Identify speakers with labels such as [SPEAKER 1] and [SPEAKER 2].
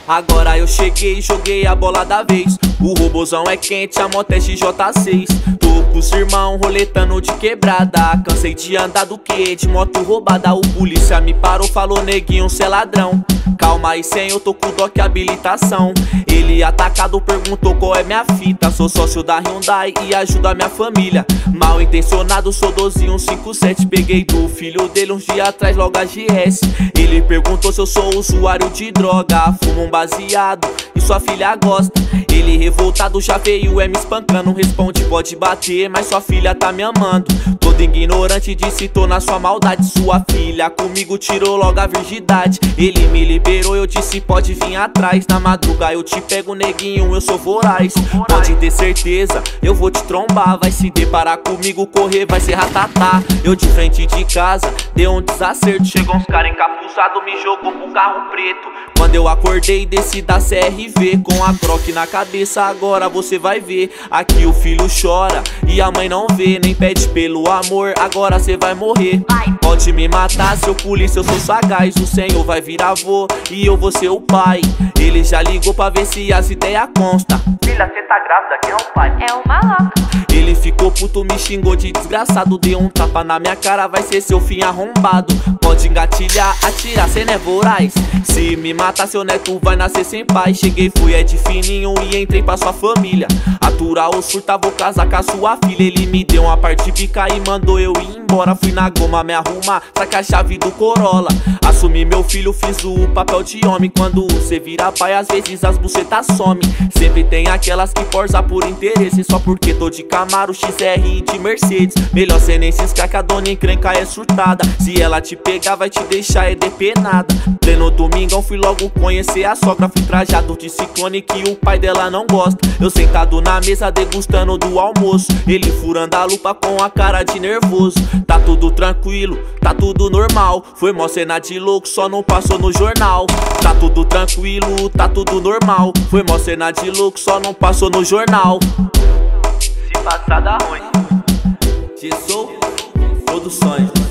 [SPEAKER 1] Agora eu cheguei, joguei a bola da vez. O robozão é quente, a moto é XJ6. Tô com os irmãos roletando de quebrada. Cansei de andar do que? De moto roubada. O polícia me parou, falou neguinho, cê é ladrão. Calma aí, senhor, eu tô com DOC habilitação. Ele atacado perguntou qual é minha fita. Sou sócio da Hyundai e ajudo a minha família. Mal intencionado, sou 12157. Peguei do filho dele uns dias atrás, logo a GS. Ele perguntou se eu sou usuário de droga. Fumo um baseado e sua filha gosta. Ele revoltado já veio me espancando. Responde, pode bater, mas sua filha tá me amando. Todo ignorante disse, tô na sua maldade. Sua filha comigo tirou logo a virgindade. Ele me liberou, eu disse, pode vir atrás. Na madruga eu te pego, neguinho, eu sou voraz. Pode ter certeza, eu vou te trombar. Vai se deparar comigo, correr vai ser ratatá. Eu de frente de casa, deu um desacerto. Chegou uns cara encapuzado, me jogou pro carro preto. Quando eu acordei, desci da CRV com a croque na cabeça, agora você vai ver. Aqui o filho chora e a mãe não vê, nem pede pelo amor, agora cê vai morrer. Pode me matar, seu polícia, eu sou sagaz. O senhor vai virar avô e eu vou ser o pai. Ele já ligou pra ver se as ideias constam.
[SPEAKER 2] Filha, cê tá grávida, quem é o pai?
[SPEAKER 3] É o maloca.
[SPEAKER 1] Ele ficou puto, me xingou de desgraçado. Deu um tapa na minha cara, vai ser seu fim arrombado. Pode engatilhar, atirar, cê não é voraz. Se me matar, seu neto vai nascer sem pai. Cheguei, fui de fininho e entrei pra sua família. Aturar ou surta, vou casar com a sua filha. Ele me deu uma parte de bica e mandou eu ir embora. Fui na goma me arrumar, saca a chave do Corolla. Assumi meu filho, fiz o papel de homem. Quando cê vira pai, às vezes as bucetas somem. Sempre tem aquelas que força por interesse, só porque tô de Camaro, XR e de Mercedes. Melhor cê nem se escar que a dona encrenca é surtada. Se ela te pegar vai te deixar depenada. Pleno domingão fui logo conhecer a sogra. Fui trajado de ciclone que o pai dela não gosta. Eu sentado na mesa degustando do almoço. Ele furando a lupa com a cara de nervoso. Tá tudo tranquilo, tá tudo normal. Foi mó cena de louco, só não passou no jornal. Tá tudo tranquilo, tá tudo normal. Foi mó cena de louco, só não passou no jornal.
[SPEAKER 2] Se passar dá ruim.
[SPEAKER 1] Jesus Produções.